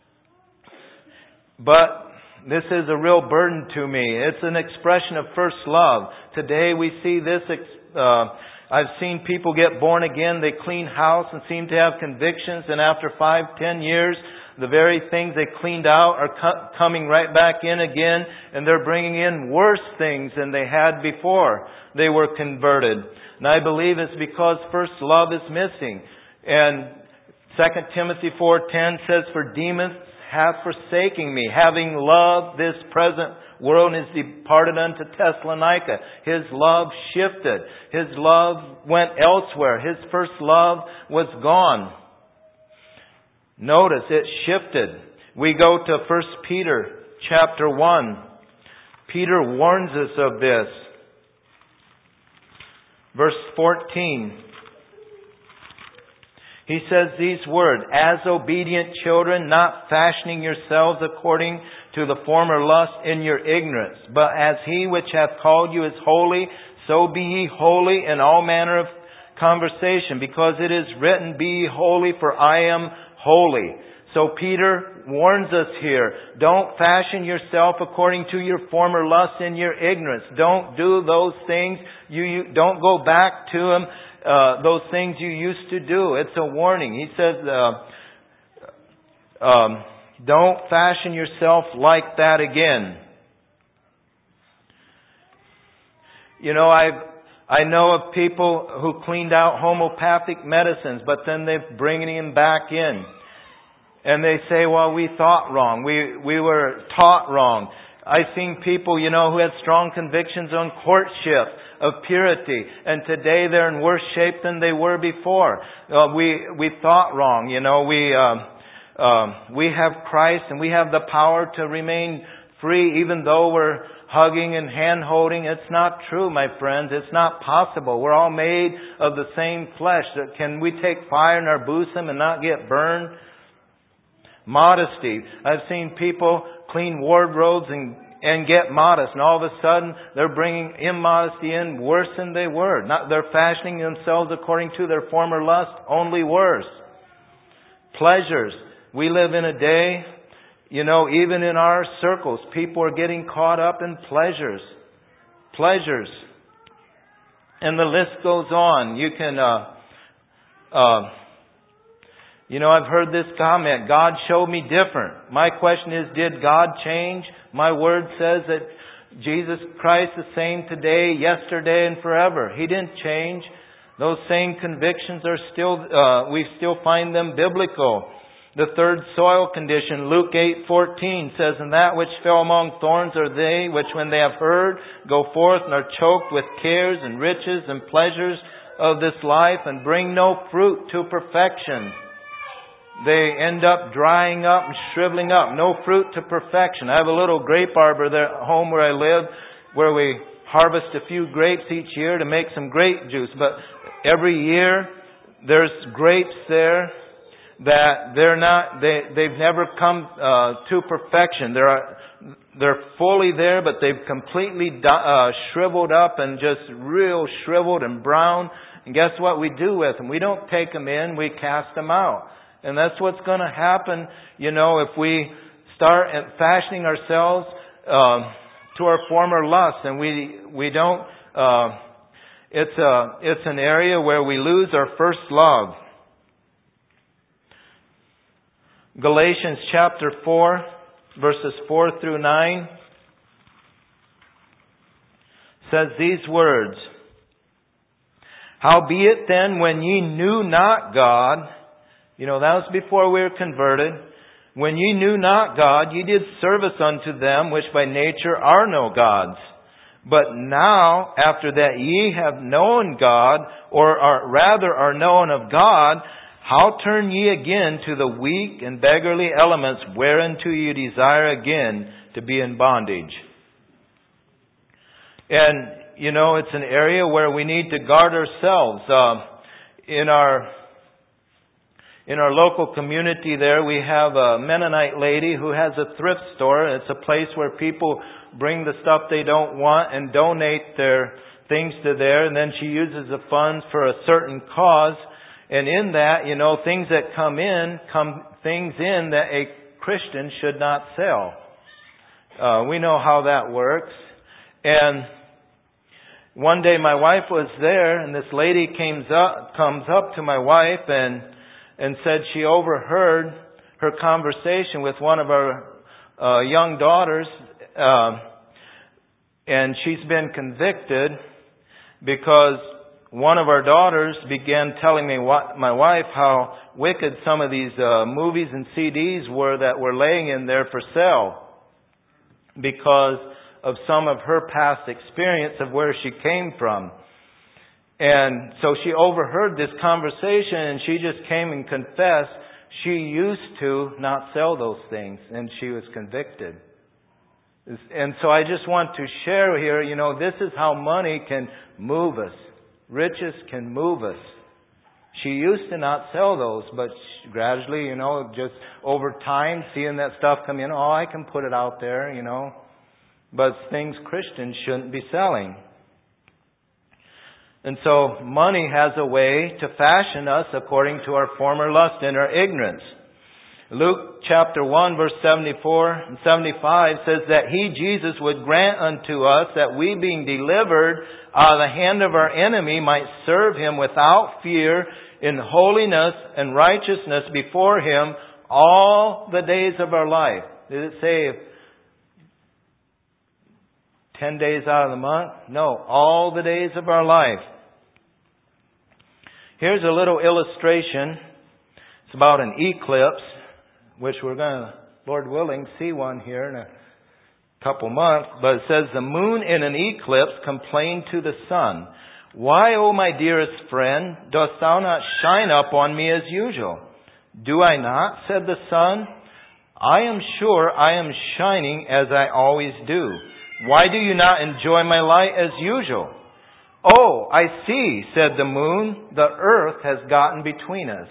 but this is a real burden to me. It's an expression of first love. Today we see this. Uh, I've seen people get born again. They clean house and seem to have convictions. And after five, ten years, the very things they cleaned out are co- coming right back in again. And they're bringing in worse things than they had before they were converted. And I believe it's because first love is missing. And Second Timothy four ten says, for Demas hath forsaken me, having loved this present world, and is departed unto Thessalonica. His love shifted. His love went elsewhere. His first love was gone. Notice it shifted. We go to First Peter chapter one. Peter warns us of this. Verse fourteen. He says these words, as obedient children, not fashioning yourselves according to the former lust in your ignorance, but as He which hath called you is holy, so be ye holy in all manner of conversation, because it is written, be ye holy, for I am holy. So Peter warns us here, don't fashion yourself according to your former lust in your ignorance. Don't do those things. You, you don't go back to them. Uh, those things you used to do. It's a warning. He says, uh, um, don't fashion yourself like that again. You know, I I know of people who cleaned out homeopathic medicines, but then they're bringing them back in. And they say, well, we thought wrong. We, we were taught wrong. I've seen people, you know, who had strong convictions on courtship, of purity, and today they're in worse shape than they were before. Uh, we we thought wrong, you know. We uh, uh, we have Christ, and we have the power to remain free, even though we're hugging and hand holding. It's not true, my friends. It's not possible. We're all made of the same flesh. Can we take fire in our bosom and not get burned? Modesty. I've seen people clean wardrobes and and get modest, and all of a sudden they're bringing immodesty in worse than they were. Not, they're fashioning themselves according to their former lust, only worse. Pleasures. We live in a day, you know, even in our circles, people are getting caught up in pleasures. Pleasures. And the list goes on. You can, uh, uh, you know, I've heard this comment, God showed me different. My question is, did God change? My Word says that Jesus Christ is the same today, yesterday, and forever. He didn't change. Those same convictions are still, uh, we still find them biblical. The third soil condition, Luke eight fourteen says, "And that which fell among thorns are they, which when they have heard, go forth and are choked with cares and riches and pleasures of this life, and bring no fruit to perfection." They end up drying up and shriveling up. No fruit to perfection. I have a little grape arbor there at home where I live, where we harvest a few grapes each year to make some grape juice. But every year there's grapes there that they're not, they, they've never come uh, to perfection. They're, they're fully there, but they've completely uh, shriveled up and just real shriveled and brown. And guess what we do with them? We don't take them in, we cast them out. And that's what's going to happen, you know, if we start fashioning ourselves uh, to our former lusts, and we we don't. Uh, it's a it's an area where we lose our first love. Galatians chapter four, verses four through nine, says these words: "Howbeit then, when ye knew not God," you know, that was before we were converted. "When ye knew not God, ye did service unto them which by nature are no gods. But now, after that ye have known God, or are, rather are known of God, how turn ye again to the weak and beggarly elements whereunto ye desire again to be in bondage?" And, you know, it's an area where we need to guard ourselves. Uh, in our In our local community there, we have a Mennonite lady who has a thrift store. It's a place where people bring the stuff they don't want and donate their things to there. And then she uses the funds for a certain cause. And in that, you know, things that come in, come things in that a Christian should not sell. Uh, we know how that works. And one day my wife was there, and this lady comes up, comes up to my wife and and said she overheard her conversation with one of our uh, young daughters, uh, and she's been convicted because one of our daughters began telling me, what, my wife, how wicked some of these uh, movies and C Ds were that were laying in there for sale because of some of her past experience of where she came from. And so she overheard this conversation, and she just came and confessed she used to not sell those things, and she was convicted. And so I just want to share here, you know, this is how money can move us. Riches can move us. She used to not sell those, but gradually, you know, just over time, seeing that stuff come in, oh, I can put it out there, you know. But things Christians shouldn't be selling. And so money has a way to fashion us according to our former lust and our ignorance. Luke chapter one verse seventy-four and seventy-five says that He, Jesus, would grant unto us that we, being delivered out of the hand of our enemy, might serve Him without fear in holiness and righteousness before Him all the days of our life. Did it say ten days out of the month? No, all the days of our life. Here's a little illustration. It's about an eclipse, which we're going to, Lord willing, see one here in a couple months. But it says, the moon in an eclipse complained to the sun, "Why, O my dearest friend, dost thou not shine up on me as usual?" "Do I not?" said the sun. "I am sure I am shining as I always do. Why do you not enjoy my light as usual?" "Oh, I see," said the moon, "the earth has gotten between us."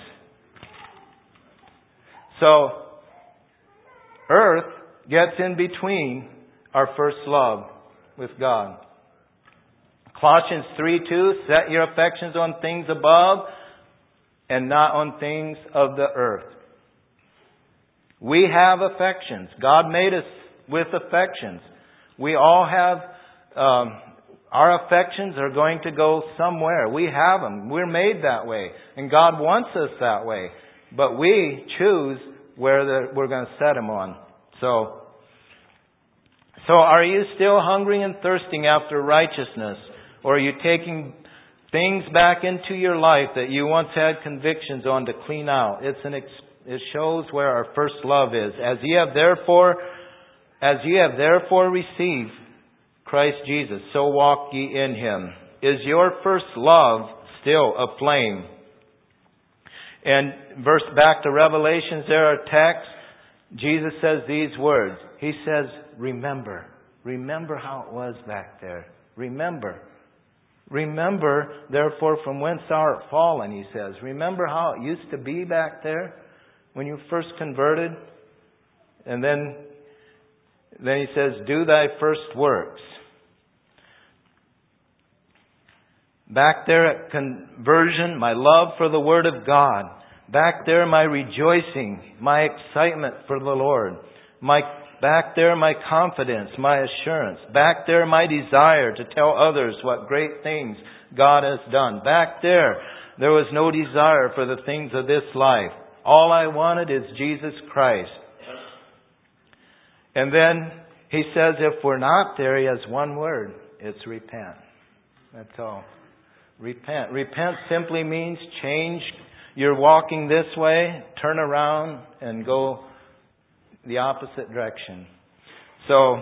So, earth gets in between our first love with God. Colossians three two, "Set your affections on things above and not on things of the earth." We have affections. God made us with affections. We all have, um, our affections are going to go somewhere. We have them. We're made that way. And God wants us that way. But we choose where the, we're going to set them on. So, So are you still hungry and thirsting after righteousness? Or are you taking things back into your life that you once had convictions on to clean out? It's an ex- it shows where our first love is. As ye have therefore, as ye have therefore received Christ Jesus, so walk ye in Him. Is your first love still aflame? And verse back to Revelations, there are texts. Jesus says these words. He says, remember. Remember how it was back there. Remember. Remember, therefore, from whence thou art fallen, he says. Remember how it used to be back there when you first converted? And then, then he says, do thy first works. Back there at conversion, my love for the Word of God. Back there, my rejoicing, my excitement for the Lord. My Back there, my confidence, my assurance. Back there, my desire to tell others what great things God has done. Back there, there was no desire for the things of this life. All I wanted is Jesus Christ. And then he says, if we're not there, he has one word. It's repent. That's all. Repent. Repent simply means change. You're walking this way, turn around and go the opposite direction. So,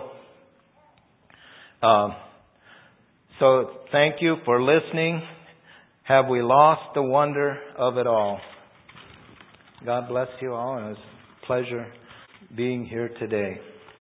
uh, so thank you for listening. Have we lost the wonder of it all? God bless you all, and it was a pleasure being here today.